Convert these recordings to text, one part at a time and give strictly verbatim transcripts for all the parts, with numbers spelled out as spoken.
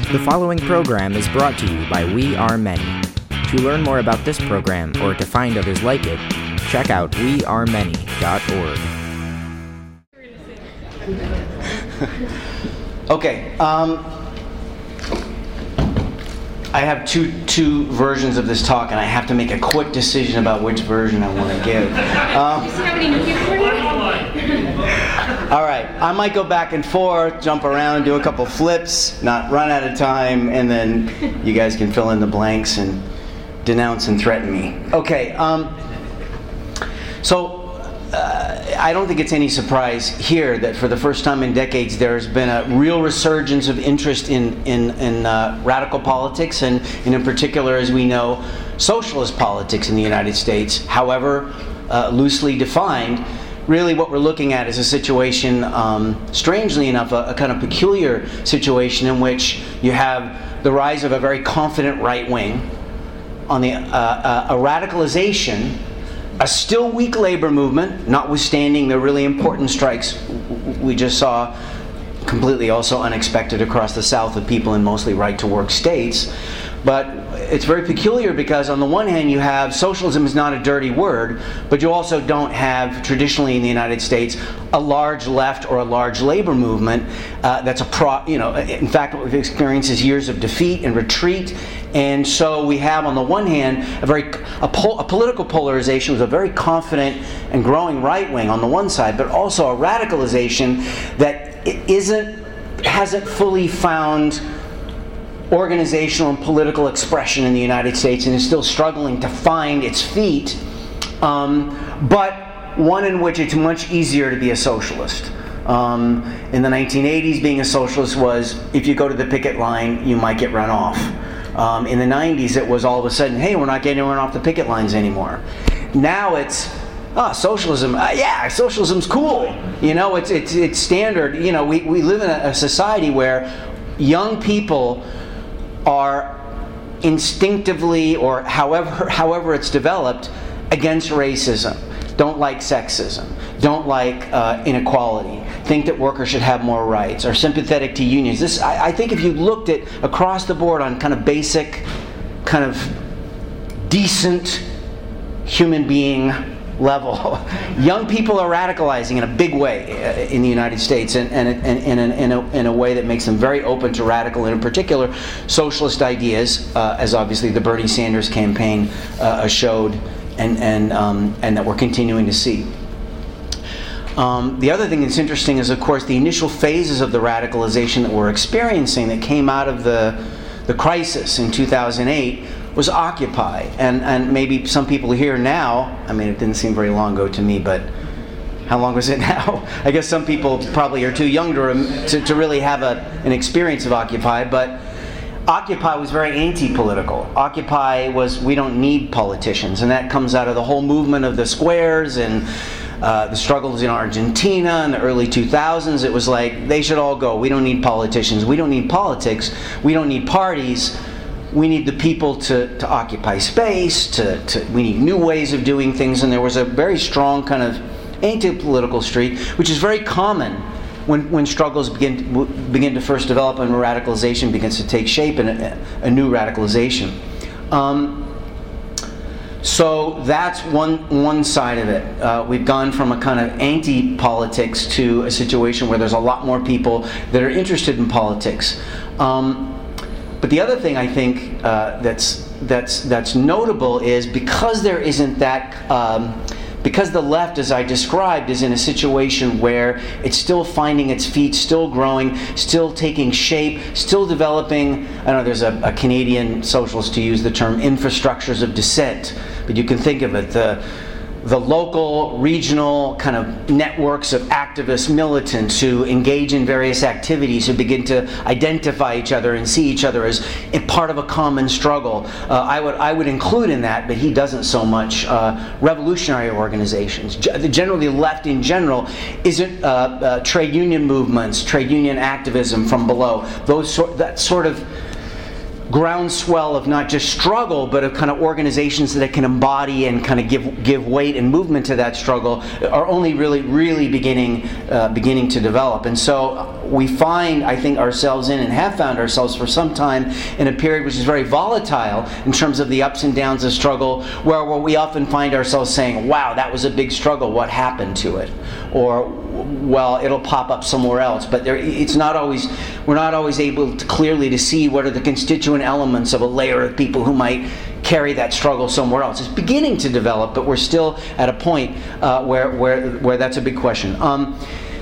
The following program is brought to you by We Are Many. To learn more about this program or to find others like it, check out we are many dot org. Okay, um, I have two two versions of this talk, and I have to make a quick decision about which version I want to give. Um, Do you see how many new people are here? all right, I might go back and forth, jump around, do a couple flips, not run out of time, and then you guys can fill in the blanks and denounce and threaten me. Okay, um, so. Uh, I don't think it's any surprise here that for the first time in decades there's been a real resurgence of interest in, in, in uh, radical politics and, and in particular, as we know, socialist politics in the United States. However, uh, loosely defined, really what we're looking at is a situation, um, strangely enough, a, a kind of peculiar situation in which you have the rise of a very confident right wing, on the uh, uh, a radicalization, a still weak labor movement, notwithstanding the really important strikes we just saw, completely also unexpected across the South of people in mostly right-to-work states. But it's very peculiar because on the one hand you have socialism is not a dirty word, but you also don't have traditionally in the United States a large left or a large labor movement uh, that's a pro, you know, in fact what we've experienced is years of defeat and retreat. And so we have on the one hand a very a, pol- a political polarization with a very confident and growing right wing on the one side, but also a radicalization that isn't hasn't fully found organizational and political expression in the United States and is still struggling to find its feet, um, but one in which it's much easier to be a socialist. Um, in the nineteen eighties, being a socialist was, if you go to the picket line, you might get run off. Um, in the nineties, it was all of a sudden, hey, we're not getting run off the picket lines anymore. Now it's, ah, socialism, uh, yeah, socialism's cool. You know, it's it's it's standard. You know, we, we live in a, a society where young people are instinctively, or however however it's developed, against racism, don't like sexism, don't like uh, inequality, think that workers should have more rights, are sympathetic to unions. This, I, I think if you looked at across the board on kind of basic, kind of decent human being level, young people are radicalizing in a big way in the United States, and, and, and, and in, in, a, in a way that makes them very open to radical and in particular socialist ideas, uh, as obviously the Bernie Sanders campaign uh, showed, and and um, and that we're continuing to see. Um, the other thing that's interesting is, of course, the initial phases of the radicalization that we're experiencing that came out of the the crisis in two thousand eight was Occupy. And, and maybe some people here now, I mean, it didn't seem very long ago to me, but how long was it now? I guess some people probably are too young to, to, to really have a, an experience of Occupy, but Occupy was very anti-political. Occupy was, we don't need politicians, and that comes out of the whole movement of the squares and uh, the struggles in Argentina in the early two thousands. It was like, they should all go. We don't need politicians. We don't need politics. We don't need parties. We need the people to, to occupy space, to, to we need new ways of doing things, and there was a very strong kind of anti-political streak, which is very common when, when struggles begin, begin to first develop and radicalization begins to take shape, and a, a new radicalization. Um, so that's one, one side of it. Uh, we've gone from a kind of anti-politics to a situation where there's a lot more people that are interested in politics. Um, But the other thing I think uh, that's that's that's notable is because there isn't that, um, because the left, as I described, is in a situation where it's still finding its feet, still growing, still taking shape, still developing. I know there's a, a Canadian socialist to use the term infrastructures of dissent, but you can think of it, the the local, regional kind of networks of activists, militants who engage in various activities, who begin to identify each other and see each other as a part of a common struggle. Uh, I would I would include in that, but he doesn't so much, uh, revolutionary organizations. G- generally, the left in general isn't uh, uh, trade union movements, trade union activism from below. Those sort, that sort of groundswell of not just struggle, but of kind of organizations that can embody and kind of give give weight and movement to that struggle are only really, really beginning uh, beginning to develop. And so we find, I think, ourselves in and have found ourselves for some time in a period which is very volatile in terms of the ups and downs of struggle, where, where we often find ourselves saying, wow, that was a big struggle, what happened to it? Or, well, it'll pop up somewhere else. But there, it's not always, we're not always able to clearly to see what are the constituent elements of a layer of people who might carry that struggle somewhere else. It's beginning to develop, but we're still at a point uh, where, where, where that's a big question. Um,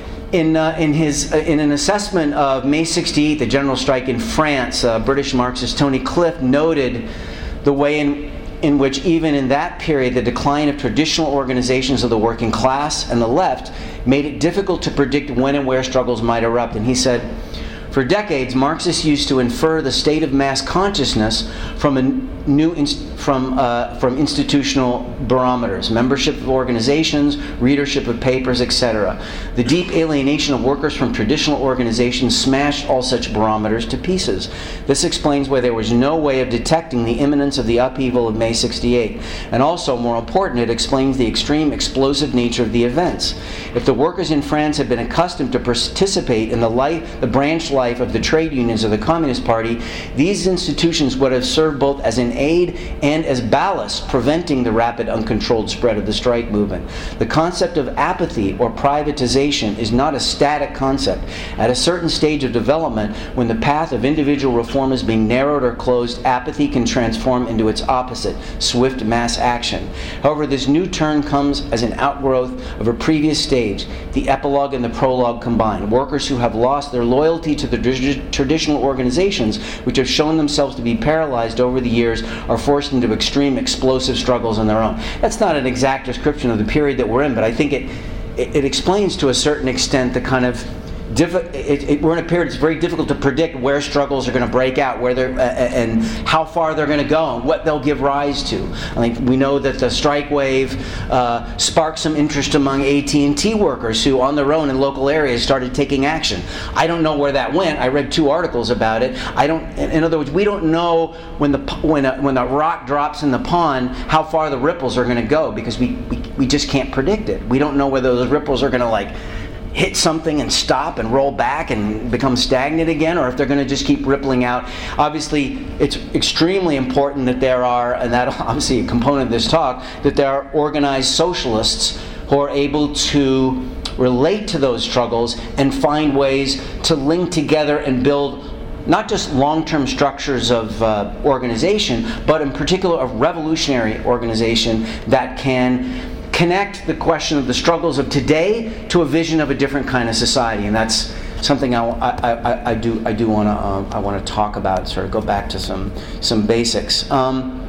In uh, in his uh, in an assessment of May sixty-eight, the general strike in France, uh, British Marxist Tony Cliff noted the way in in which even in that period the decline of traditional organizations of the working class and the left made it difficult to predict when and where struggles might erupt. And he said, for decades, Marxists used to infer the state of mass consciousness from a new inst- from uh, from institutional barometers, membership of organizations, readership of papers, et cetera. The deep alienation of workers from traditional organizations smashed all such barometers to pieces. This explains why there was no way of detecting the imminence of the upheaval of May sixty-eight. And also, more important, it explains the extreme explosive nature of the events. If the workers in France had been accustomed to participate in the life, the branch life of the trade unions of the Communist Party, these institutions would have served both as an aid and as ballast, preventing the rapid, uncontrolled spread of the strike movement. The concept of apathy or privatization is not a static concept. At a certain stage of development, when the path of individual reform is being narrowed or closed, apathy can transform into its opposite, swift mass action. However, this new turn comes as an outgrowth of a previous stage, the epilogue and the prologue combined. Workers who have lost their loyalty to the traditional organizations, which have shown themselves to be paralyzed over the years, are forced into extreme explosive struggles on their own. That's not an exact description of the period that we're in, but I think it it, it explains to a certain extent the kind of Diffi- it, it, we're in a period it's very difficult to predict where struggles are going to break out, where they're, uh, and how far they're going to go, and what they'll give rise to. I think we know that the strike wave uh, sparked some interest among A T and T workers who, on their own in local areas, started taking action. I don't know where that went. I read two articles about it. I don't. In other words, we don't know when the when a, when a rock drops in the pond how far the ripples are going to go, because we, we we just can't predict it. We don't know whether those ripples are going to like hit something and stop and roll back and become stagnant again, or if they're going to just keep rippling out. Obviously, it's extremely important that there are, and that obviously a component of this talk, that there are organized socialists who are able to relate to those struggles and find ways to link together and build not just long-term structures of uh, organization, but in particular of revolutionary organization that can connect the question of the struggles of today to a vision of a different kind of society. And that's something I, I, I, I do I do want to um, I want to talk about. Sort of go back to some some basics. Um,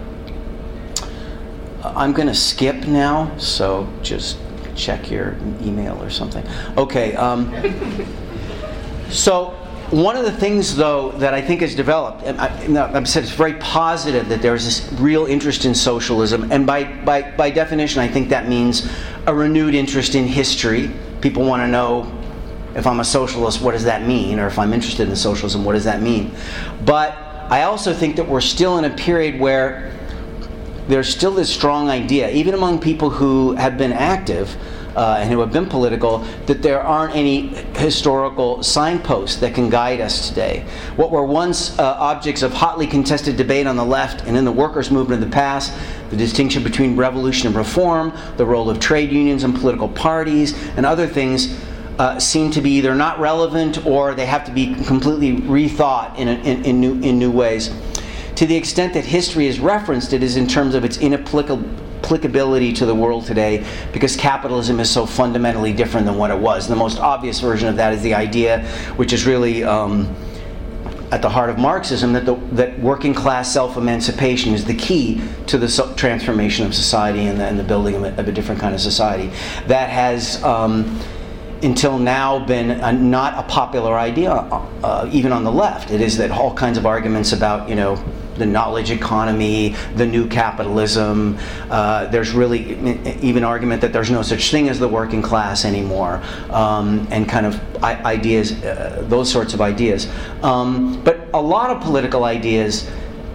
I'm going to skip now, so just check your email or something. Okay. Um, so. One of the things, though, that I think has developed, and I, I've said it's very positive that there's this real interest in socialism, and by, by, by definition I think that means a renewed interest in history. People want to know, if I'm a socialist, what does that mean? Or if I'm interested in socialism, what does that mean? But I also think that we're still in a period where there's still this strong idea, even among people who have been active, Uh, and who have been political, that there aren't any historical signposts that can guide us today. What were once uh, objects of hotly contested debate on the left and in the workers' movement of the past, the distinction between revolution and reform, the role of trade unions and political parties, and other things, uh, seem to be either not relevant or they have to be completely rethought in, a, in, in, new, in new ways. To the extent that history is referenced, it is in terms of its inapplicable applicability to the world today, because capitalism is so fundamentally different than what it was. And the most obvious version of that is the idea, which is really um, at the heart of Marxism, that the, that working class self-emancipation is the key to the so- transformation of society and the, and the building of a, of a different kind of society. That has um, until now been a, not a popular idea, uh, even on the left. It is that all kinds of arguments about, you know, the knowledge economy, the new capitalism. Uh, there's really even argument that there's no such thing as the working class anymore, um, and kind of ideas, uh, those sorts of ideas. Um, but a lot of political ideas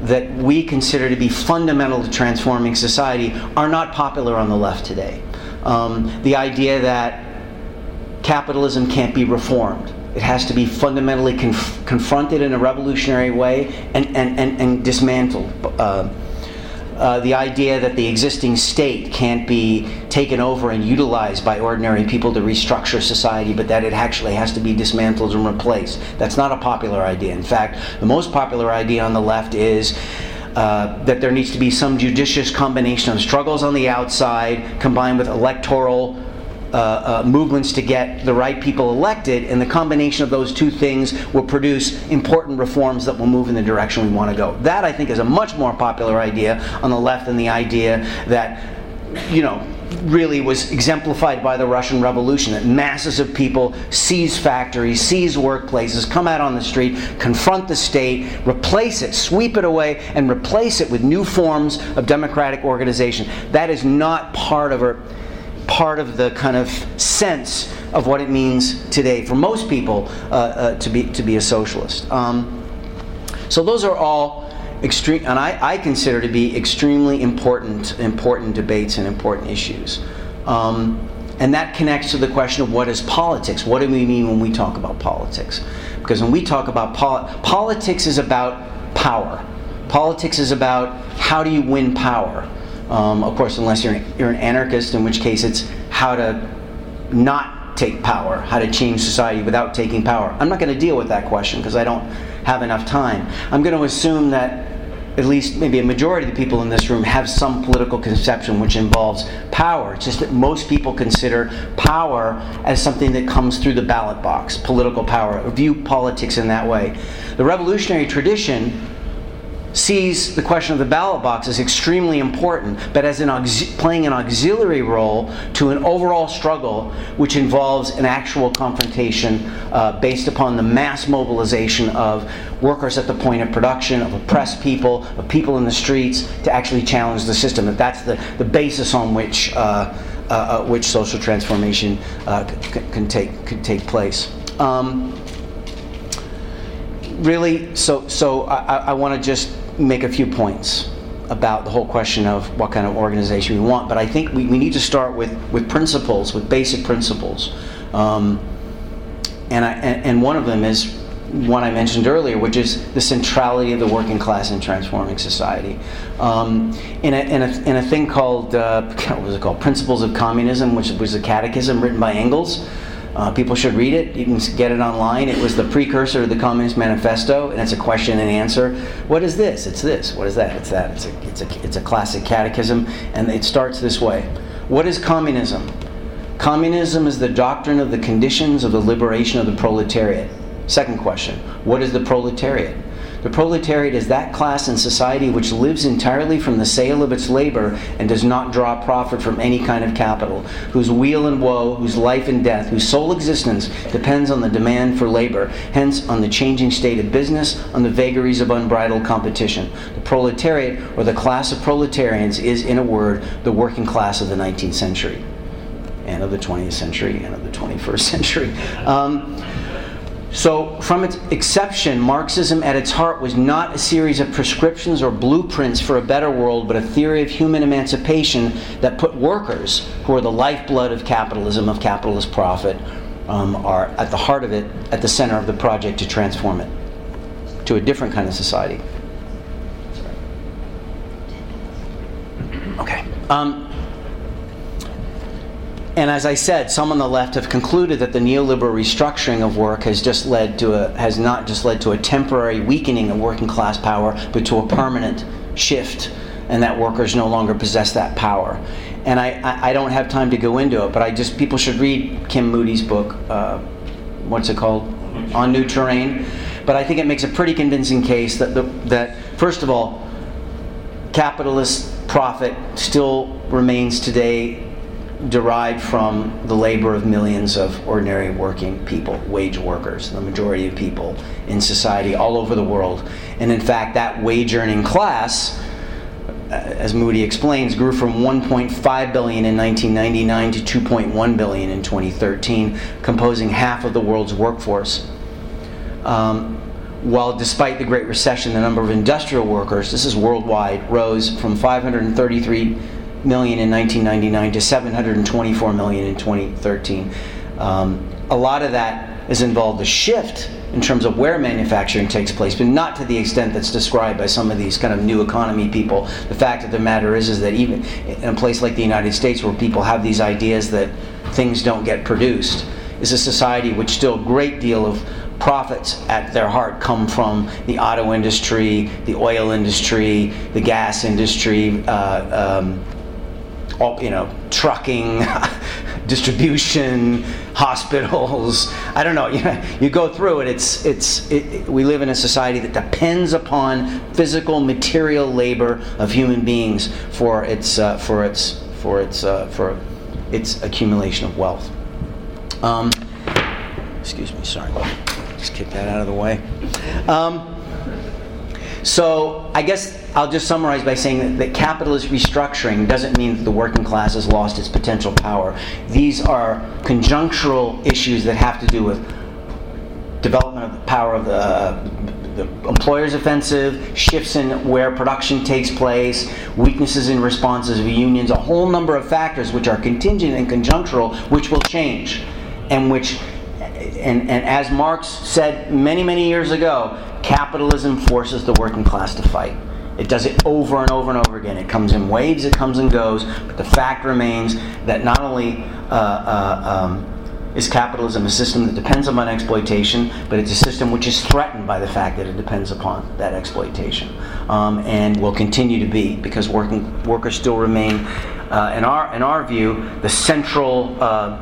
that we consider to be fundamental to transforming society are not popular on the left today. Um, the idea that capitalism can't be reformed. It has to be fundamentally conf- confronted in a revolutionary way and, and, and, and dismantled. Uh, uh, the idea that the existing state can't be taken over and utilized by ordinary people to restructure society, but that it actually has to be dismantled and replaced. That's not a popular idea. In fact, the most popular idea on the left is uh, that there needs to be some judicious combination of struggles on the outside combined with electoral Uh, uh, movements to get the right people elected, and the combination of those two things will produce important reforms that will move in the direction we want to go. That, I think, is a much more popular idea on the left than the idea that, you know, really was exemplified by the Russian Revolution, that masses of people seize factories, seize workplaces, come out on the street, confront the state, replace it, sweep it away, and replace it with new forms of democratic organization. That is not part of a part of the kind of sense of what it means today for most people uh, uh, to be to be a socialist. Um, so those are all extreme, and I, I consider to be extremely important important debates and important issues. Um, and that connects to the question of what is politics? What do we mean when we talk about politics? Because when we talk about pol- politics is about power. Politics is about how do you win power. Um, of course, unless you're an, you're an anarchist, in which case it's how to not take power, how to change society without taking power. I'm not going to deal with that question because I don't have enough time. I'm going to assume that at least maybe a majority of the people in this room have some political conception which involves power. It's just that most people consider power as something that comes through the ballot box, political power, or view politics in that way. The revolutionary tradition sees the question of the ballot box as extremely important, but as an aux- playing an auxiliary role to an overall struggle which involves an actual confrontation uh, based upon the mass mobilization of workers at the point of production, of oppressed people, of people in the streets to actually challenge the system. That that's the, the basis on which uh, uh, uh, which social transformation uh, c- can take can take place. Um, really, so so I, I want to just make a few points about the whole question of what kind of organization we want, but I think we, we need to start with, with principles, with basic principles. Um, and, I, and, and one of them is one I mentioned earlier, which is the centrality of the working class in transforming society. Um, in, a, in, a, in a thing called, uh, what was it called, Principles of Communism, which was a catechism written by Engels. Uh, people should read it. You can get it online. It was the precursor to the Communist Manifesto, and it's a question and answer. What is this? It's this. What is that? It's that. It's a, it's a, it's a classic catechism, and it starts this way. What is communism? Communism is the doctrine of the conditions of the liberation of the proletariat. Second question. What is the proletariat? The proletariat is that class in society which lives entirely from the sale of its labor and does not draw profit from any kind of capital, whose weal and woe, whose life and death, whose sole existence depends on the demand for labor, hence on the changing state of business, on the vagaries of unbridled competition. The proletariat, or the class of proletarians, is, in a word, the working class of the nineteenth century, and of the twentieth century, and of the twenty-first century. Um, So, from its inception, Marxism at its heart was not a series of prescriptions or blueprints for a better world, but a theory of human emancipation that put workers, who are the lifeblood of capitalism, of capitalist profit, um, are at the heart of it, at the center of the project to transform it to a different kind of society. Okay. Um, And as I said, some on the left have concluded that the neoliberal restructuring of work has just led to a has not just led to a temporary weakening of working class power, but to a permanent shift, and that workers no longer possess that power. And I, I, I don't have time to go into it, but I just people should read Kim Moody's book. Uh, what's it called? On New Terrain. But I think it makes a pretty convincing case that the, that first of all, capitalist profit still remains today derived from the labor of millions of ordinary working people, wage workers, the majority of people in society all over the world. And in fact, that wage-earning class, as Moody explains, grew from one point five billion in nineteen ninety-nine to two point one billion in twenty thirteen, composing half of the world's workforce. Um, while despite the Great Recession, the number of industrial workers, this is worldwide, rose from five hundred thirty-three million in nineteen ninety-nine to seven hundred twenty-four million in twenty thirteen. Um, a lot of that has involved a shift in terms of where manufacturing takes place, but not to the extent that's described by some of these kind of new economy people. The fact of the matter is, is that even in a place like the United States, where people have these ideas that things don't get produced, is a society which still a great deal of profits at their heart come from the auto industry, the oil industry, the gas industry, uh, um, all, you know, trucking, distribution, hospitals. I don't know. You know, you go through it. It's it's. It, it, we live in a society that depends upon physical, material labor of human beings for its uh, for its for its uh, for its accumulation of wealth. Um, excuse me. Sorry. Just kick that out of the way. Um, so I guess I'll just summarize by saying that, that capitalist restructuring doesn't mean that the working class has lost its potential power. These are conjunctural issues that have to do with development of the power of the, uh, the employer's offensive, shifts in where production takes place, weaknesses in responses of unions, a whole number of factors which are contingent and conjunctural, which will change, and which, and, and as Marx said many, many years ago, capitalism forces the working class to fight. It does it over and over and over again. It comes in waves, it comes and goes, but the fact remains that not only uh, uh, um, is capitalism a system that depends upon exploitation, but it's a system which is threatened by the fact that it depends upon that exploitation, um, and will continue to be, because working workers still remain, uh, in our in our view, the central uh,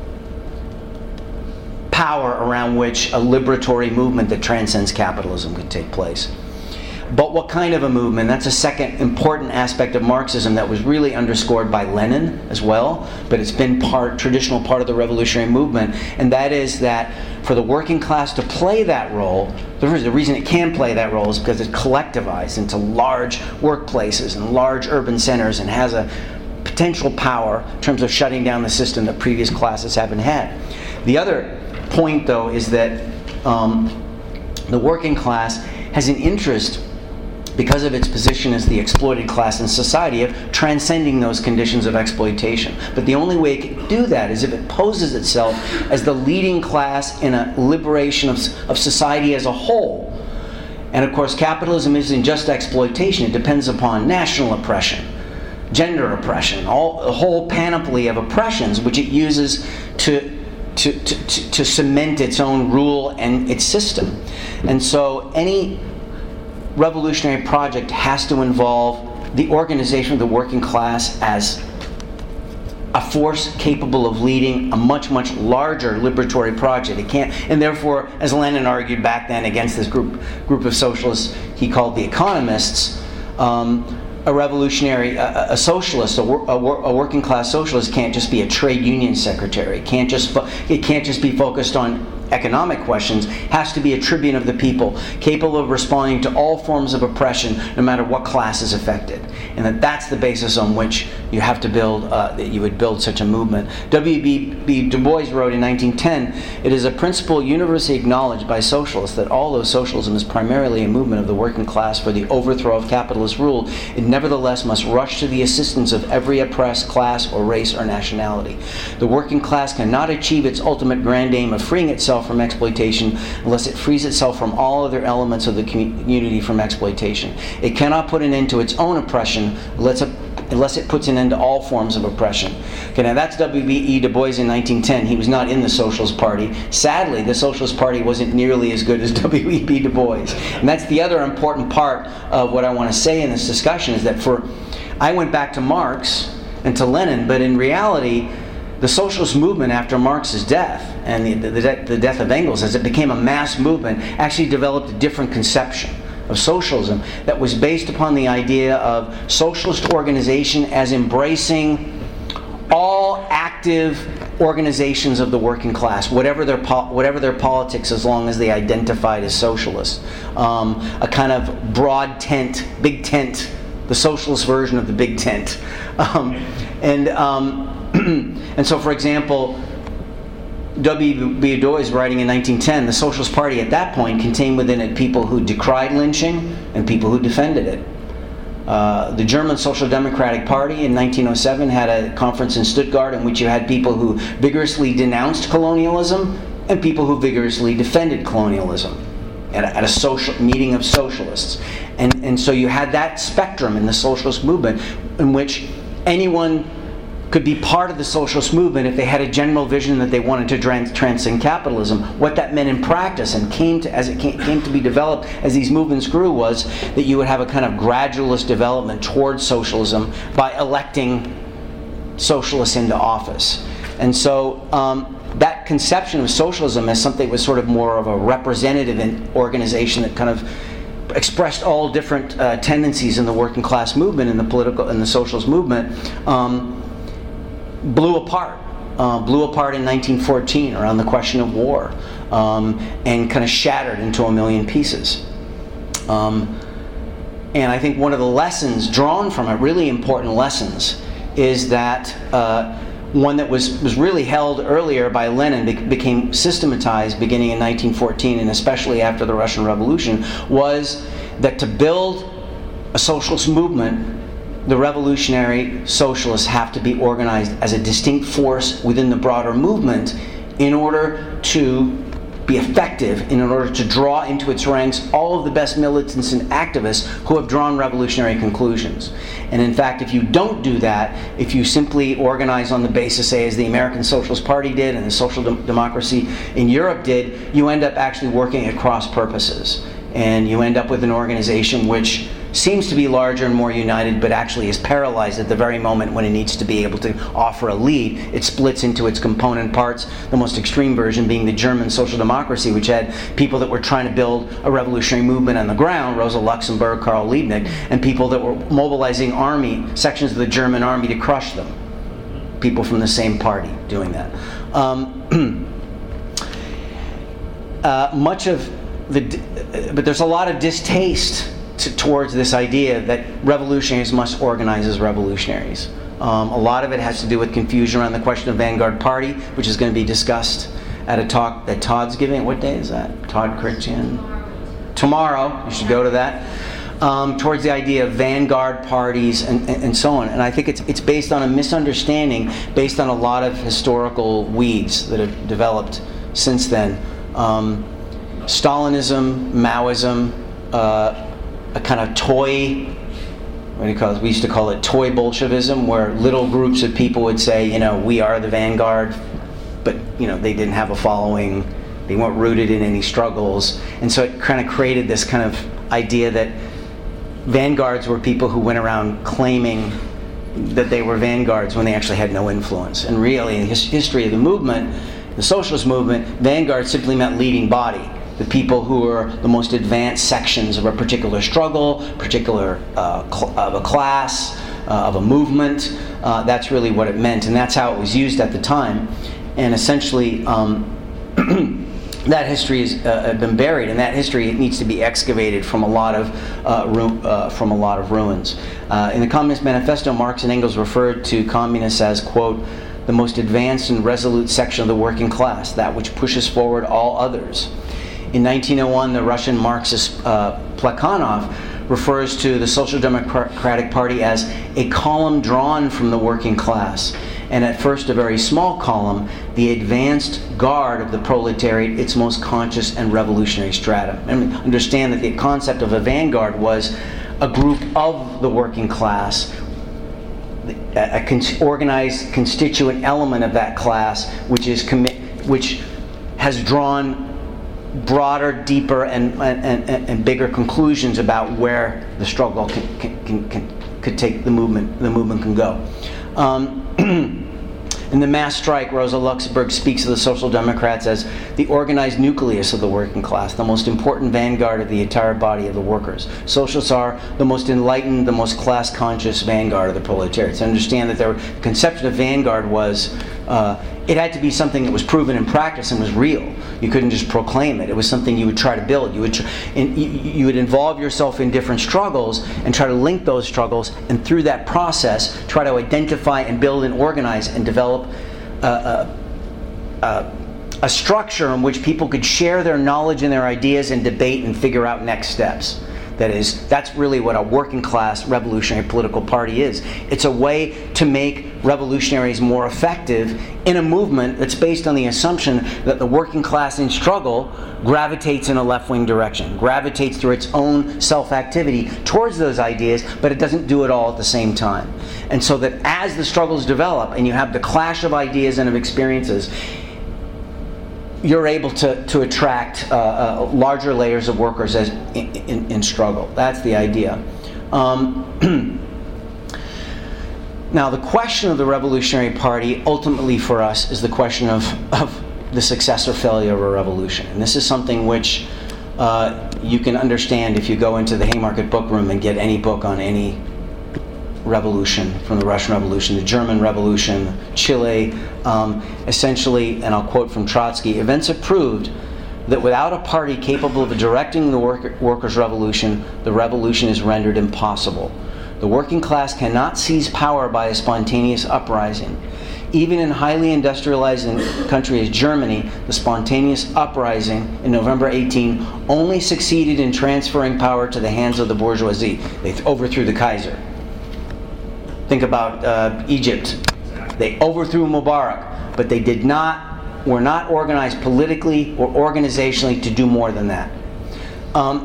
power around which a liberatory movement that transcends capitalism could take place. But what kind of a movement? That's a second important aspect of Marxism that was really underscored by Lenin as well, but it's been part, traditional part of the revolutionary movement, and that is that for the working class to play that role, the reason it can play that role is because it's collectivized into large workplaces and large urban centers and has a potential power in terms of shutting down the system that previous classes haven't had. The other point, though, is that um, the working class has an interest, because of its position as the exploited class in society, of transcending those conditions of exploitation. But the only way it can do that is if it poses itself as the leading class in a liberation of, of society as a whole. And of course, capitalism isn't just exploitation. It depends upon national oppression, gender oppression, all, a whole panoply of oppressions which it uses to To, to, to cement its own rule and its system. And so any revolutionary project has to involve the organization of the working class as a force capable of leading a much, much larger liberatory project. It can't, and therefore, as Lenin argued back then against this group group of socialists he called the economists, um, a revolutionary, a, a socialist, a, wor- a, wor- a working class socialist can't just be a trade union secretary. It can't just fo- it can't just be focused on economic questions. Has to be a tribune of the people, capable of responding to all forms of oppression, no matter what class is affected. And that that's the basis on which you have to build, uh, that you would build such a movement. W B Du Bois wrote in nineteen ten, "It is a principle universally acknowledged by socialists that although socialism is primarily a movement of the working class for the overthrow of capitalist rule, it nevertheless must rush to the assistance of every oppressed class or race or nationality. The working class cannot achieve its ultimate grand aim of freeing itself from exploitation unless it frees itself from all other elements of the community from exploitation. It cannot put an end to its own oppression unless it, unless it puts an end to all forms of oppression." Okay, now that's W B E Du Bois in nineteen ten. He was not in the Socialist Party. Sadly, the Socialist Party wasn't nearly as good as W E B Du Bois. And that's the other important part of what I want to say in this discussion, is that for, I went back to Marx and to Lenin, but in reality, the socialist movement after Marx's death and the, the, the, the death of Engels, as it became a mass movement, actually developed a different conception of socialism that was based upon the idea of socialist organization as embracing all active organizations of the working class, whatever their po- whatever their politics, as long as they identified as socialist. Um, a kind of broad tent, big tent, the socialist version of the big tent. Um, and um, and so, for example, W B Du Bois writing in nineteen ten, the Socialist Party at that point contained within it people who decried lynching and people who defended it. Uh, the German Social Democratic Party in nineteen oh seven had a conference in Stuttgart in which you had people who vigorously denounced colonialism and people who vigorously defended colonialism at a, at a social meeting of socialists. And, and so you had that spectrum in the socialist movement in which anyone could be part of the socialist movement if they had a general vision that they wanted to trans- transcend capitalism. What that meant in practice, and came to as it came, came to be developed as these movements grew, was that you would have a kind of gradualist development towards socialism by electing socialists into office. And so um, that conception of socialism as something that was sort of more of a representative organization that kind of expressed all different uh, tendencies in the working class movement and the political and the socialist movement. Um, blew apart, uh, blew apart in nineteen fourteen around the question of war, um, and kind of shattered into a million pieces. Um, and I think one of the lessons drawn from it, really important lessons, is that uh, one that was, was really held earlier by Lenin, be- became systematized beginning in nineteen fourteen, and especially after the Russian Revolution, was that to build a socialist movement, the revolutionary socialists have to be organized as a distinct force within the broader movement in order to be effective, and in order to draw into its ranks all of the best militants and activists who have drawn revolutionary conclusions. And in fact, if you don't do that, if you simply organize on the basis, say, as the American Socialist Party did and the social de- democracy in Europe did, you end up actually working at cross purposes. And you end up with an organization which seems to be larger and more united, but actually is paralyzed at the very moment when it needs to be able to offer a lead. It splits into its component parts, the most extreme version being the German social democracy, which had people that were trying to build a revolutionary movement on the ground, Rosa Luxemburg, Karl Liebknecht, and people that were mobilizing army, sections of the German army to crush them. People from the same party doing that. Um, uh, much of the, but there's a lot of distaste To, towards this idea that revolutionaries must organize as revolutionaries. Um, a lot of it has to do with confusion around the question of Vanguard Party, which is going to be discussed at a talk that Todd's giving. What day is that? Todd Christian? Tomorrow. You should go to that. Um, towards the idea of Vanguard parties and, and, and so on. And I think it's it's based on a misunderstanding, based on a lot of historical weeds that have developed since then. Um, Stalinism, Maoism, uh, a kind of toy, what do you call it? We used to call it toy Bolshevism, where little groups of people would say, you know, we are the vanguard, but, you know, they didn't have a following, they weren't rooted in any struggles. And so it kind of created this kind of idea that vanguards were people who went around claiming that they were vanguards when they actually had no influence. And really, in the his- history of the movement, the socialist movement, vanguard simply meant leading body. The people who were the most advanced sections of a particular struggle, particular uh, cl- of a class, uh, of a movement. Uh, that's really what it meant, and that's how it was used at the time. And essentially, um, that history has uh, been buried, and that history needs to be excavated from a lot of uh, ru- uh, from a lot of ruins. Uh, in the Communist Manifesto, Marx and Engels referred to communists as, quote, the most advanced and resolute section of the working class, that which pushes forward all others. In nineteen oh one, the Russian Marxist uh, Plekhanov refers to the Social Democratic Party as a column drawn from the working class, and at first a very small column, the advanced guard of the proletariat, its most conscious and revolutionary stratum. And understand that the concept of a vanguard was a group of the working class, a, a con- organized constituent element of that class, which is commi- which has drawn broader, deeper, and, and, and, and bigger conclusions about where the struggle can, can, can, can, could take the movement. The movement can go. Um, in the mass strike, Rosa Luxemburg speaks of the Social Democrats as the organized nucleus of the working class, the most important vanguard of the entire body of the workers. Socialists are the most enlightened, the most class-conscious vanguard of the proletariat. To understand that their conception of vanguard was uh, it had to be something that was proven in practice and was real. You couldn't just proclaim it. It was something you would try to build. You would tr- in, you, you would involve yourself in different struggles and try to link those struggles, and through that process, try to identify and build and organize and develop uh, uh, uh, a structure in which people could share their knowledge and their ideas and debate and figure out next steps. That is, that's really what a working class revolutionary political party is. It's a way to make revolutionaries more effective in a movement that's based on the assumption that the working class in struggle gravitates in a left-wing direction, gravitates through its own self-activity towards those ideas, but it doesn't do it all at the same time. And so that as the struggles develop and you have the clash of ideas and of experiences, you're able to, to attract uh, uh, larger layers of workers as in, in, in struggle. That's the idea. Um, now, the question of the Revolutionary Party, ultimately for us, is the question of, of the success or failure of a revolution. And this is something which uh, you can understand if you go into the Haymarket book room and get any book on any revolution, from the Russian Revolution, the German Revolution, Chile. Um, essentially, and I'll quote from Trotsky, events have proved that without a party capable of directing the worker, workers' revolution, the revolution is rendered impossible. The working class cannot seize power by a spontaneous uprising. Even in highly industrialized country as Germany, the spontaneous uprising in November eighteenth only succeeded in transferring power to the hands of the bourgeoisie. They overthrew the Kaiser. Think about uh, Egypt. They overthrew Mubarak, but they did not, were not organized politically or organizationally to do more than that. Um,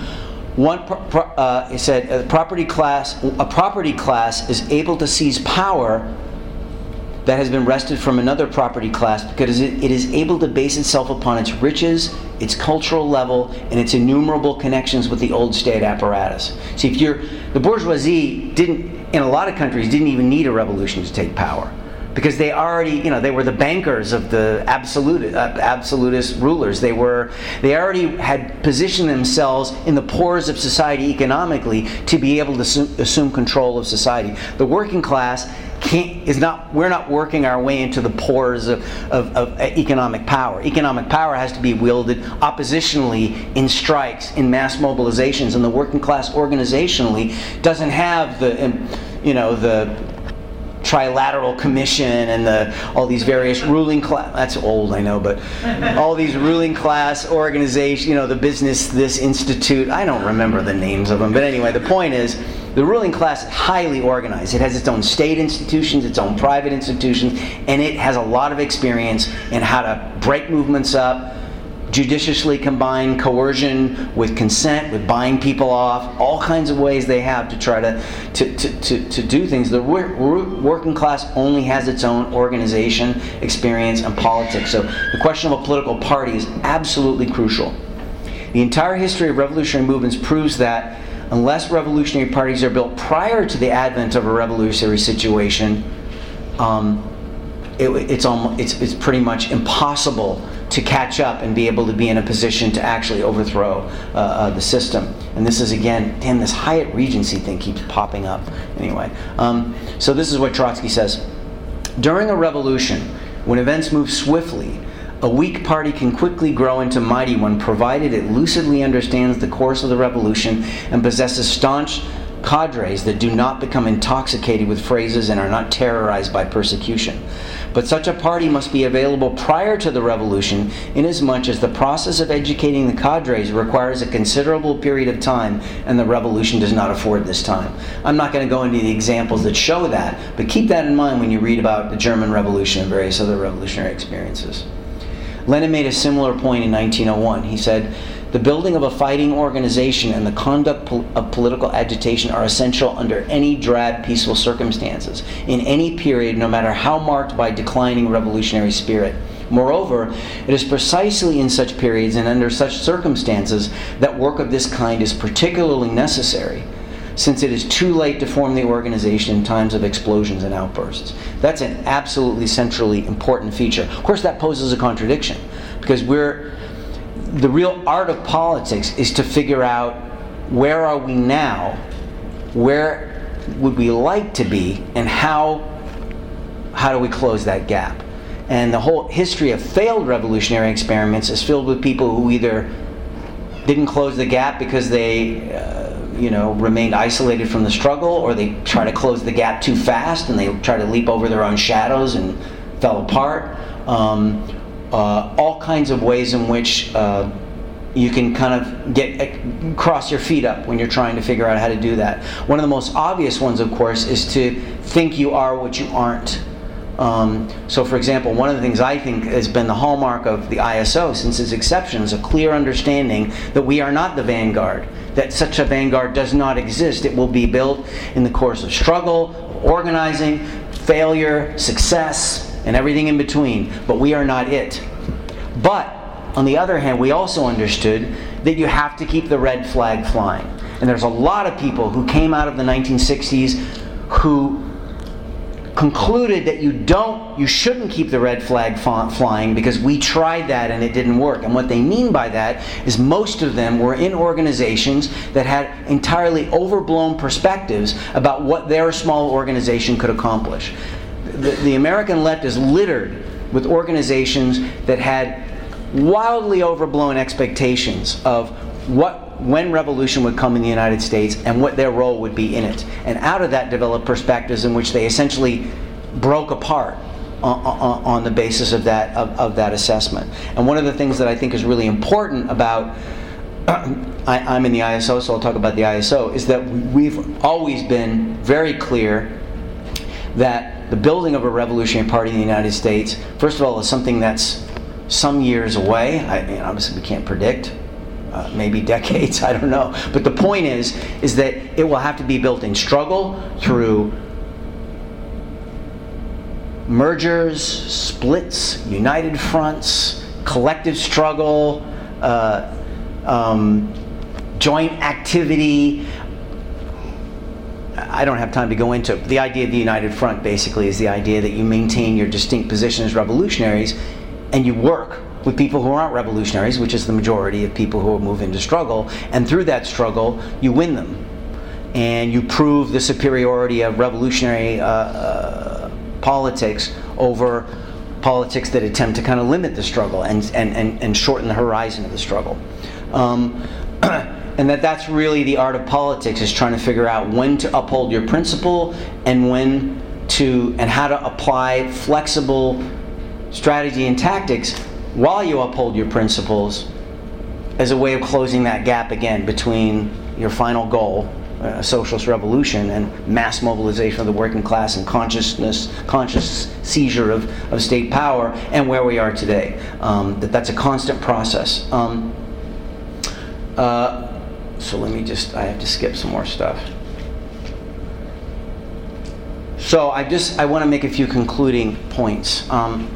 one, pro- pro- uh, he said, a property class, a property class is able to seize power that has been wrested from another property class because it, it is able to base itself upon its riches, its cultural level, and its innumerable connections with the old state apparatus. See, if you're the bourgeoisie didn't. In a lot of countries, didn't even need a revolution to take power, because they already, you know, they were the bankers of the absolute, uh, absolutist rulers. They were, they already had positioned themselves in the pores of society economically to be able to assume, assume control of society. The working class can't, is not. We're not working our way into the pores of, of, of economic power. Economic power has to be wielded oppositionally in strikes, in mass mobilizations, and the working class organizationally doesn't have the, you know, the Trilateral Commission and the all these various ruling class. That's old, I know, but all these ruling class organizations. You know, the business, this institute. I don't remember the names of them, but anyway, the point is, the ruling class is highly organized. It has its own state institutions, its own private institutions, and it has a lot of experience in how to break movements up, judiciously combine coercion with consent, with buying people off, all kinds of ways they have to try to to, to, to, to do things. The wor- working class only has its own organization, experience, and politics. So the question of a political party is absolutely crucial. The entire history of revolutionary movements proves that unless revolutionary parties are built prior to the advent of a revolutionary situation, um, it, it's, almost, it's, it's pretty much impossible to catch up and be able to be in a position to actually overthrow uh, uh, the system. And this is, again, damn, this Hyatt Regency thing keeps popping up. Anyway, um, so this is what Trotsky says. During a revolution, when events move swiftly, a weak party can quickly grow into a mighty one, provided it lucidly understands the course of the revolution and possesses staunch cadres that do not become intoxicated with phrases and are not terrorized by persecution. But such a party must be available prior to the revolution, inasmuch as the process of educating the cadres requires a considerable period of time, and the revolution does not afford this time. I'm not going to go into the examples that show that, but keep that in mind when you read about the German Revolution and various other revolutionary experiences. Lenin made a similar point in nineteen oh one. He said, "The building of a fighting organization and the conduct of political agitation are essential under any drab, peaceful circumstances, in any period, no matter how marked by declining revolutionary spirit. Moreover, it is precisely in such periods and under such circumstances that work of this kind is particularly necessary, since it is too late to form the organization in times of explosions and outbursts." That's an absolutely centrally important feature. Of course, that poses a contradiction, because we're the real art of politics is to figure out where are we now, where would we like to be, and how how do we close that gap. And the whole history of failed revolutionary experiments is filled with people who either didn't close the gap because they uh, you know, remained isolated from the struggle, or they try to close the gap too fast and they try to leap over their own shadows and fell apart. Um, uh, all kinds of ways in which uh, you can kind of get cross your feet up when you're trying to figure out how to do that. One of the most obvious ones, of course, is to think you are what you aren't. Um, so, for example, one of the things I think has been the hallmark of the I S O since its inception is a clear understanding that we are not the vanguard, that such a vanguard does not exist. It will be built in the course of struggle, organizing, failure, success, and everything in between, but we are not it. But, on the other hand, we also understood that you have to keep the red flag flying. And there's a lot of people who came out of the nineteen sixties who concluded that you don't, you shouldn't keep the red flag flying because we tried that and it didn't work. And what they mean by that is most of them were in organizations that had entirely overblown perspectives about what their small organization could accomplish. The, the American left is littered with organizations that had wildly overblown expectations of what when revolution would come in the United States and what their role would be in it. And out of that developed perspectives in which they essentially broke apart on, on, on the basis of that of, of that assessment. And one of the things that I think is really important about I, I'm in the I S O, so I'll talk about the I S O, is that we've always been very clear that the building of a revolutionary party in the United States, first of all, is something that's some years away. I mean, obviously we can't predict. Uh, maybe decades, I don't know. But the point is, is that it will have to be built in struggle through mergers, splits, united fronts, collective struggle, uh, um, joint activity. I don't have time to go into it. The idea of the united front basically is the idea that you maintain your distinct position as revolutionaries and you work with people who aren't revolutionaries, which is the majority of people who move into struggle, and through that struggle, you win them. And you prove the superiority of revolutionary uh, uh, politics over politics that attempt to kind of limit the struggle and, and, and, and shorten the horizon of the struggle. Um, and that that's really the art of politics, is trying to figure out when to uphold your principle and when to, and how to apply flexible strategy and tactics while you uphold your principles as a way of closing that gap again between your final goal, uh, socialist revolution, and mass mobilization of the working class and consciousness, conscious seizure of, of state power, and where we are today. Um, that that's a constant process. Um, uh, so let me just, I have to skip some more stuff. So I just, I want to make a few concluding points. Um,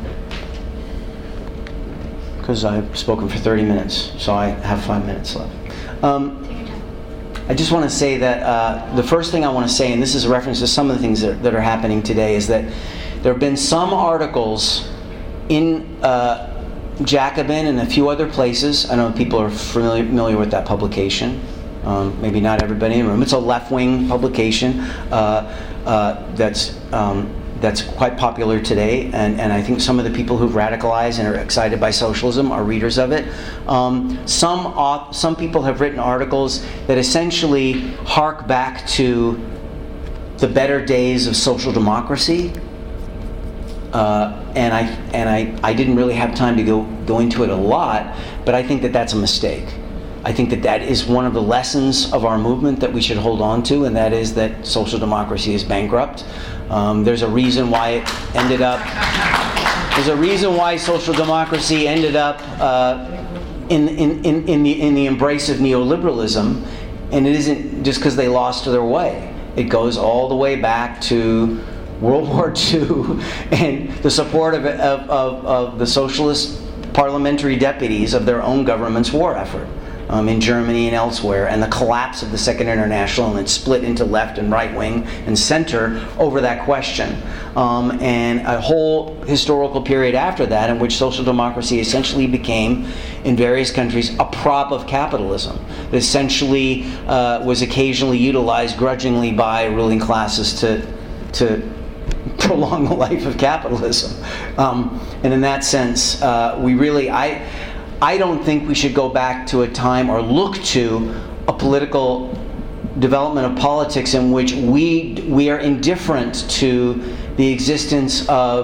because I've spoken for thirty minutes, so I have five minutes left. Um, I just want to say that uh, the first thing I want to say, and this is a reference to some of the things that, that are happening today, is that there have been some articles in uh, Jacobin and a few other places. I know people are familiar, familiar with that publication. Um, maybe not everybody in the room. It's a left-wing publication uh, uh, that's um, that's quite popular today, and, and I think some of the people who've radicalized and are excited by socialism are readers of it. Um, some auth- some people have written articles that essentially hark back to the better days of social democracy, uh, and I and I, I didn't really have time to go go into it a lot, but I think that that's a mistake. I think that that is one of the lessons of our movement that we should hold on to, and that is that social democracy is bankrupt. Um, there's a reason why it ended up, there's a reason why social democracy ended up uh, in, in, in, in, the, in the embrace of neoliberalism, and it isn't just because they lost their way. It goes all the way back to World War Two and the support of, of, of, of the socialist parliamentary deputies of their own government's war effort. Um, in Germany and elsewhere, and the collapse of the Second International, and it split into left and right wing and center over that question. Um, and a whole historical period after that in which social democracy essentially became, in various countries, a prop of capitalism. It essentially uh, was occasionally utilized grudgingly by ruling classes to, to prolong the life of capitalism. Um, and in that sense, uh, we really, I, I don't think we should go back to a time or look to a political development of politics in which we we are indifferent to the existence of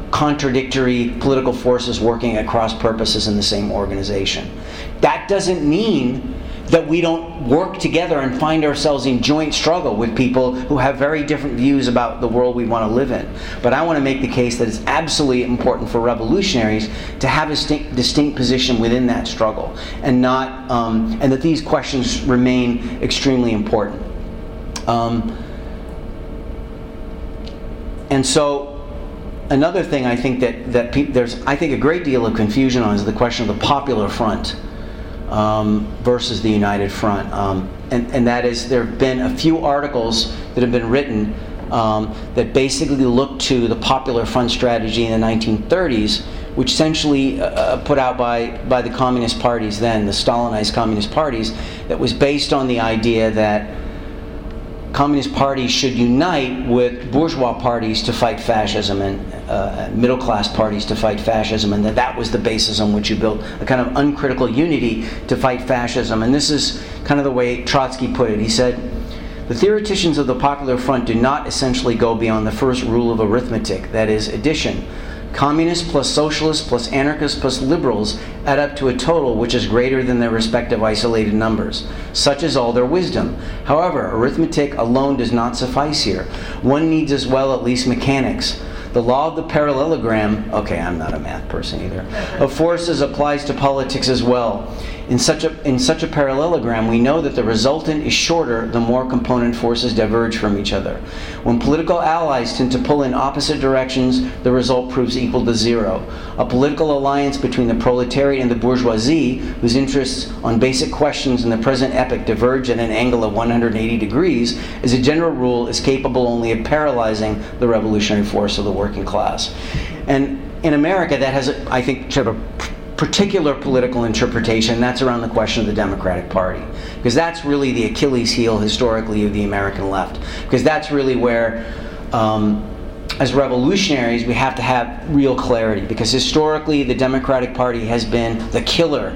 contradictory political forces working at cross purposes in the same organization. That doesn't mean that we don't work together and find ourselves in joint struggle with people who have very different views about the world we want to live in. But I want to make the case that it's absolutely important for revolutionaries to have a distinct, distinct position within that struggle, and not, um, and that these questions remain extremely important. Um, and so, another thing I think that that pe- there's I think a great deal of confusion on is the question of the Popular Front Um, versus the United Front. Um, and, and that is, there have been a few articles that have been written um, that basically look to the Popular Front strategy in the nineteen thirties, which essentially uh, put out by, by the communist parties then, the Stalinized communist parties, that was based on the idea that communist parties should unite with bourgeois parties to fight fascism, and uh, middle-class parties to fight fascism, and that that was the basis on which you built a kind of uncritical unity to fight fascism. And this is kind of the way Trotsky put it. He said, "The theoreticians of the Popular Front do not essentially go beyond the first rule of arithmetic, that is, addition. Communists plus socialists plus anarchists plus liberals add up to a total which is greater than their respective isolated numbers. Such is all their wisdom. However, arithmetic alone does not suffice here. One needs as well at least mechanics. The law of the parallelogram," okay, I'm not a math person either, "of forces applies to politics as well. In such a in such a parallelogram, we know that the resultant is shorter the more component forces diverge from each other. When political allies tend to pull in opposite directions, the result proves equal to zero. A political alliance between the proletariat and the bourgeoisie, whose interests on basic questions in the present epoch diverge at an angle of one hundred eighty degrees, as a general rule, is capable only of paralyzing the revolutionary force of the working class." And in America, that has, I think, sort of a particular political interpretation. That's around the question of the Democratic Party, because that's really the Achilles heel historically of the American left, because that's really where um, as revolutionaries we have to have real clarity, because historically the Democratic Party has been the killer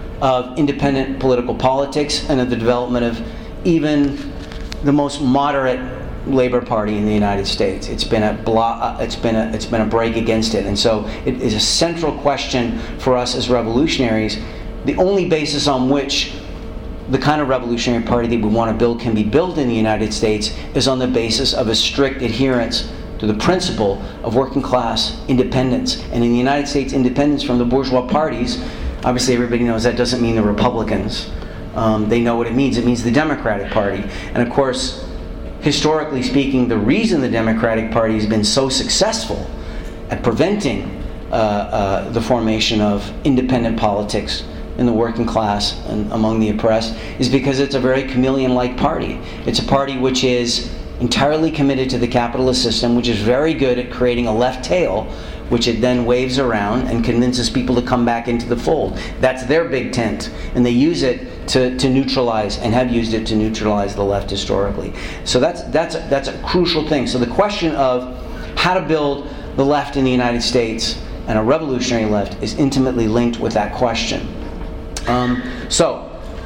of independent political politics and of the development of even the most moderate Labor Party in the United States. It's been a blo- uh, it's been a it's been a break against it, and so it is a central question for us as revolutionaries. The only basis on which the kind of revolutionary party that we want to build can be built in the United States is on the basis of a strict adherence to the principle of working class independence. And in the United States, independence from the bourgeois parties, obviously everybody knows that doesn't mean the Republicans. Um, they know what it means. It means the Democratic Party. And of course, historically speaking, the reason the Democratic Party has been so successful at preventing uh, uh, the formation of independent politics in the working class and among the oppressed is because it's a very chameleon-like party. It's a party which is entirely committed to the capitalist system, which is very good at creating a left tail, which it then waves around and convinces people to come back into the fold. That's their big tent, and they use it to, to neutralize, and have used it to neutralize the left historically. So that's that's a, that's a crucial thing. So the question of how to build the left in the United States and a revolutionary left is intimately linked with that question. Um, so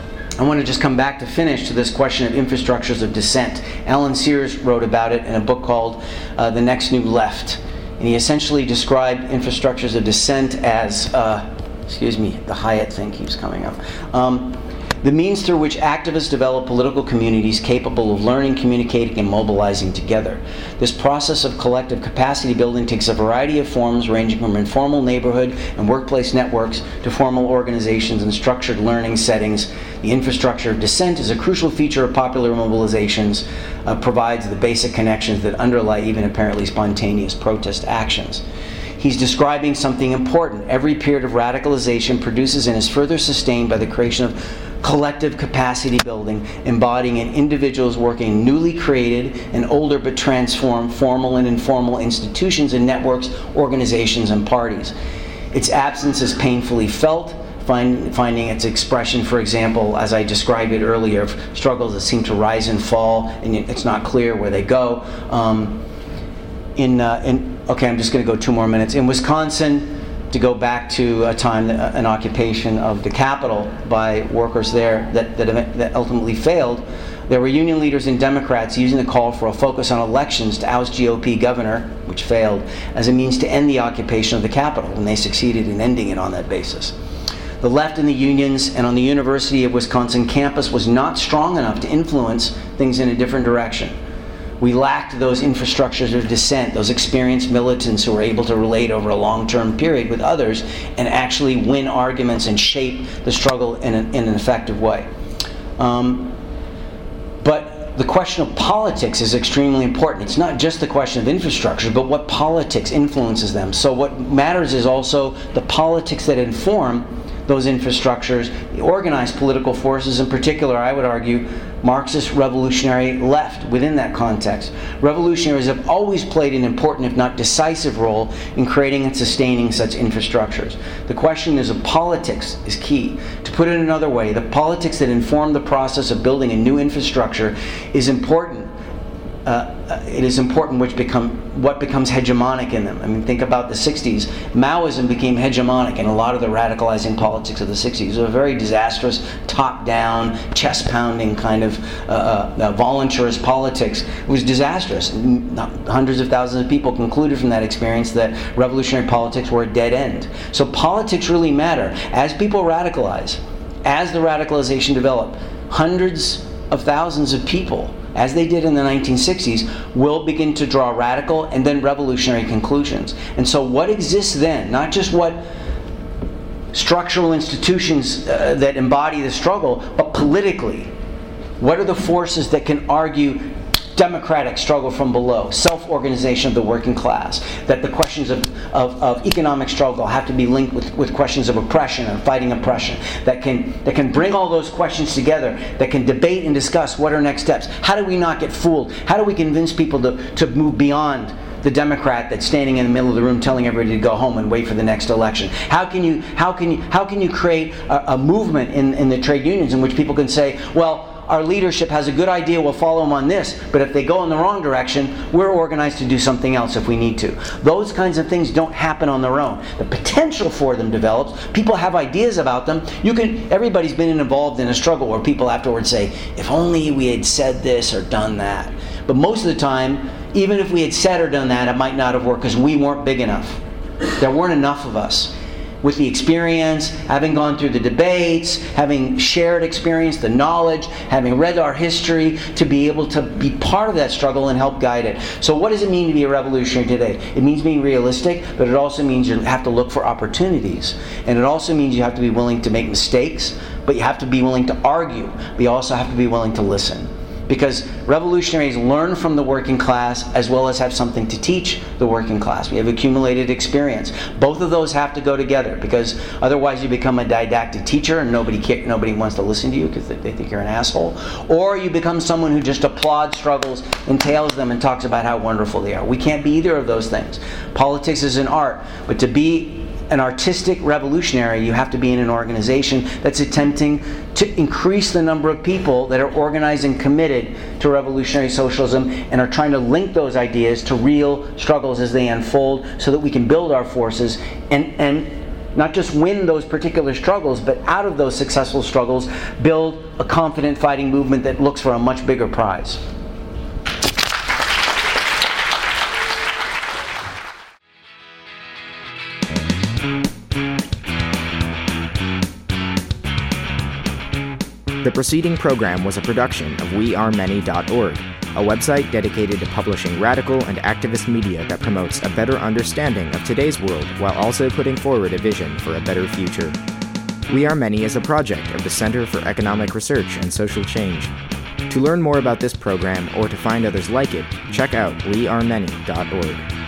I want to just come back to finish to this question of infrastructures of dissent. Alan Sears wrote about it in a book called uh, The Next New Left. And he essentially described infrastructures of dissent as, uh, excuse me, the Hyatt thing keeps coming up. Um, the means through which activists develop political communities capable of learning, communicating, and mobilizing together. This process of collective capacity building takes a variety of forms, ranging from informal neighborhood and workplace networks to formal organizations and structured learning settings. The infrastructure of dissent is a crucial feature of popular mobilizations, uh, provides the basic connections that underlie even apparently spontaneous protest actions. He's describing something important. Every period of radicalization produces and is further sustained by the creation of collective capacity building, embodying in individuals working newly created and older but transformed formal and informal institutions and networks, organizations, and parties. Its absence is painfully felt, find, finding its expression, for example, as I described it earlier, of struggles that seem to rise and fall, and it's not clear where they go. Um, in, uh, in okay, I'm just going to go two more minutes. In Wisconsin, to go back to a time, that, an occupation of the Capitol by workers there that, that, that ultimately failed, There were union leaders and Democrats using the call for a focus on elections to oust G O P governor, which failed, as a means to end the occupation of the Capitol, and they succeeded in ending it on that basis. The left in the unions and on the University of Wisconsin campus was not strong enough to influence things in a different direction. We lacked those infrastructures of dissent, those experienced militants who were able to relate over a long-term period with others and actually win arguments and shape the struggle in an, in an effective way. Um, but the question of politics is extremely important. It's not just the question of infrastructure, but what politics influences them. So what matters is also the politics that inform those infrastructures, the organized political forces, in particular, I would argue, Marxist revolutionary left within that context. Revolutionaries have always played an important, if not decisive, role in creating and sustaining such infrastructures. The question is of politics is key. To put it another way, the politics that inform the process of building a new infrastructure is important. Uh, it is important which become what becomes hegemonic in them. I mean, think about the sixties. Maoism became hegemonic in a lot of the radicalizing politics of the sixties. It was a very disastrous, top-down, chest-pounding kind of uh, uh, voluntarist politics. It was disastrous. Hundreds of thousands of people concluded from that experience that revolutionary politics were a dead end. So politics really matter. As people radicalize, as the radicalization develop, hundreds of thousands of people, as they did in the nineteen sixties, will begin to draw radical and then revolutionary conclusions. And so what exists then, not just what structural institutions uh, that embody the struggle, but politically, what are the forces that can argue democratic struggle from below, self-organization of the working class, that the questions of, of, of economic struggle have to be linked with, with questions of oppression and fighting oppression, that can, that can bring all those questions together, that can debate and discuss what are next steps. How do we not get fooled? How do we convince people to, to move beyond the Democrat that's standing in the middle of the room telling everybody to go home and wait for the next election? How can you, how can you, how can you create a, a movement in, in the trade unions in which people can say, well, our leadership has a good idea, we'll follow them on this, but if they go in the wrong direction, we're organized to do something else if we need to. Those kinds of things don't happen on their own. The potential for them develops. People have ideas about them. You can. Everybody's been involved in a struggle where people afterwards say, if only we had said this or done that. But most of the time, even if we had said or done that, it might not have worked because we weren't big enough. There weren't enough of us. With the experience, having gone through the debates, having shared experience, the knowledge, having read our history, to be able to be part of that struggle and help guide it. So what does it mean to be a revolutionary today? It means being realistic, but it also means you have to look for opportunities. And it also means you have to be willing to make mistakes, but you have to be willing to argue. But you also have to be willing to listen. Because revolutionaries learn from the working class as well as have something to teach the working class. We have accumulated experience. Both of those have to go together, because otherwise you become a didactic teacher and nobody care, nobody wants to listen to you because they think you're an asshole. Or you become someone who just applauds struggles, entails them, and talks about how wonderful they are. We can't be either of those things. Politics is an art, but to be an artistic revolutionary, you have to be in an organization that's attempting to increase the number of people that are organized and committed to revolutionary socialism and are trying to link those ideas to real struggles as they unfold, so that we can build our forces and, and not just win those particular struggles, but out of those successful struggles, build a confident fighting movement that looks for a much bigger prize. The preceding program was a production of we are many dot org, a website dedicated to publishing radical and activist media that promotes a better understanding of today's world while also putting forward a vision for a better future. We Are Many is a project of the Center for Economic Research and Social Change. To learn more about this program or to find others like it, check out we are many dot org.